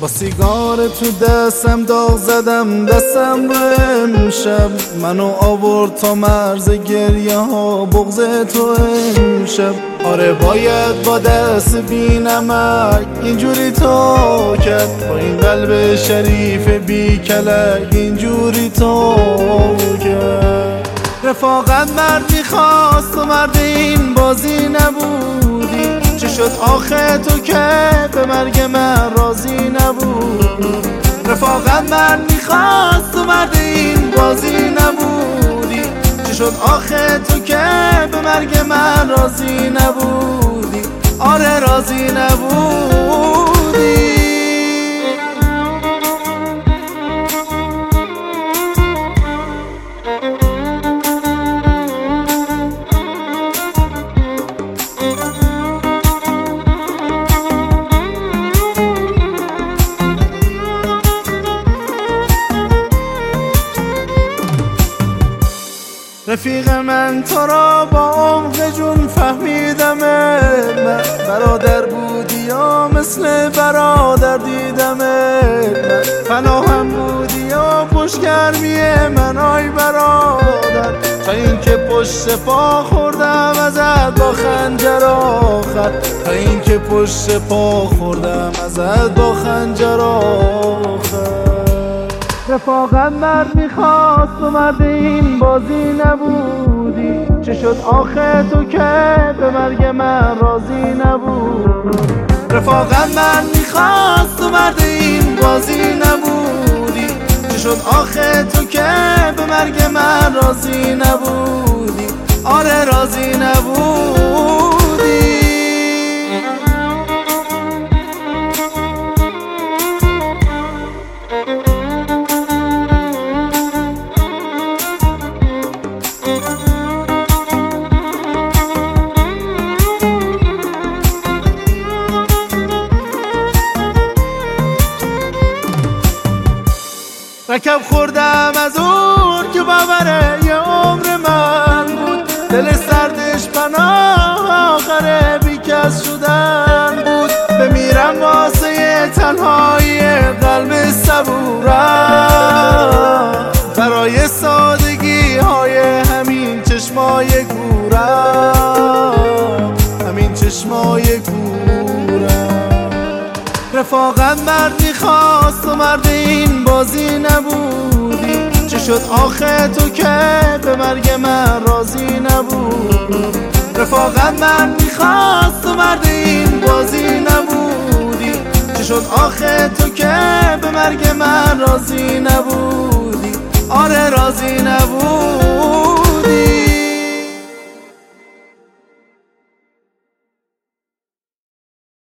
سیگار تو دستم داغ زدم دستم رو امشب، منو آورد تا مرز گریه ها بغض تو امشب. آره باید با دست بی نمک اینجوری تو کرد، با این قلب شریف بی کلک اینجوری تو کرد. رفاقت مرد میخواست و مرد این بازی نبودی، چه شد آخه تو که به مرگ من راضی نبودی. رفاقت مرد میخواست و مرد این بازی نبودی، چه شد آخه تو که به مرگ من راضی نبودی. آره راضی نبودی. رفیق من تو را با عمق جون فهمیدم، من برادر بودی یا مثل برادر دیدم، من پناهم بودی یا پشتگرمی من آی برادر، تا اینکه پشت پا خوردم ازت با خنجر آخر، تا اینکه پشت پا خوردم ازت با خنجر آخر. رفاقت مرد میخواست و مرد این بازی نبودی، چه شد آخه تو که به مرگ من راضی نبودی. رفاقت مرد میخواست و مرد این بازی نبودی، چه شد آخه تو که به مرگ من راضی نبودی. آره راضی نبودی. رکب خوردم از اون که باوره یه عمر من بود، دل سردش پناه آخره بیکس شدن بود. بمیرم واسه تنهایی قلب صبورم، برای سادگی های همین چشمای کورم، همین چشمای کورم. رفاقت مرد میخواست و مرد این بازی نبودی، چه شد آخه تو که به مرگ من راضی نبودی. رفاقت مرد میخواست و مرد این بازی نبودی، چه شد آخه تو که به مرگ من راضی نبودی. آره راضی نبودی.